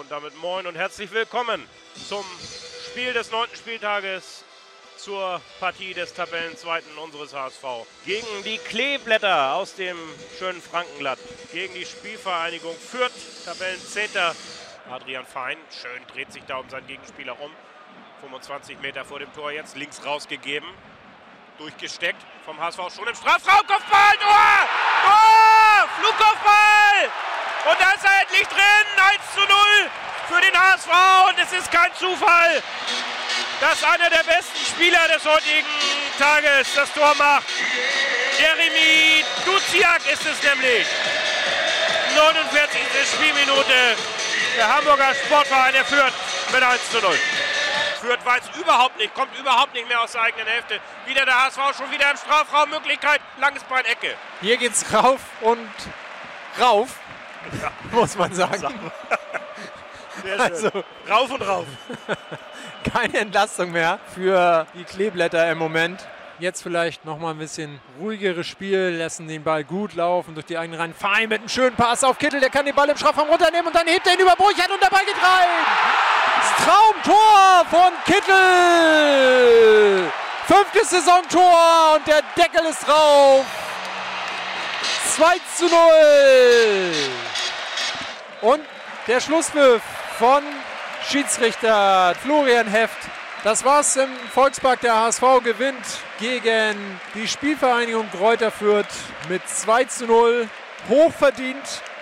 Und damit moin und herzlich willkommen zum Spiel des 9. Spieltages zur Partie des Tabellenzweiten unseres HSV. Gegen die Kleeblätter aus dem schönen Frankenland. Gegen die Spielvereinigung Fürth, Tabellenzehnter. Adrian Fein, schön dreht sich da um seinen Gegenspieler um. 25 Meter vor dem Tor jetzt, links rausgegeben. Durchgesteckt vom HSV, schon im Strafraum, Kopfball, Tor! Tor! Flugkopfball! Und da ist er endlich drin, 1:0 für den HSV und es ist kein Zufall, dass einer der besten Spieler des heutigen Tages das Tor macht. Jeremy Duziak ist es nämlich. 49. Spielminute. Der Hamburger Sportverein erführt mit 1:0. Fürth weiß überhaupt nicht, kommt überhaupt nicht mehr aus der eigenen Hälfte. Wieder der HSV, schon wieder im Strafraum, Möglichkeit, langes Bein, Ecke. Hier geht's rauf und rauf, ja, muss man sagen. Sehr schön. Also, rauf und rauf. Keine Entlastung mehr für die Kleeblätter im Moment. Jetzt vielleicht nochmal ein bisschen ruhigeres Spiel, lassen den Ball gut laufen durch die eigenen Reihen. Fein mit einem schönen Pass auf Kittel, der kann den Ball im Strafraum runternehmen und dann hebt er ihn über Burchard und der Ball geht rein. Das Traumtor von Kittel. 5. Saisontor und der Deckel ist drauf. 2:0. Und der Schlusspfiff von Schiedsrichter Florian Heft. Das war's im Volkspark. Der HSV gewinnt gegen die Spielvereinigung Greuther Fürth mit 2:0. Hochverdient.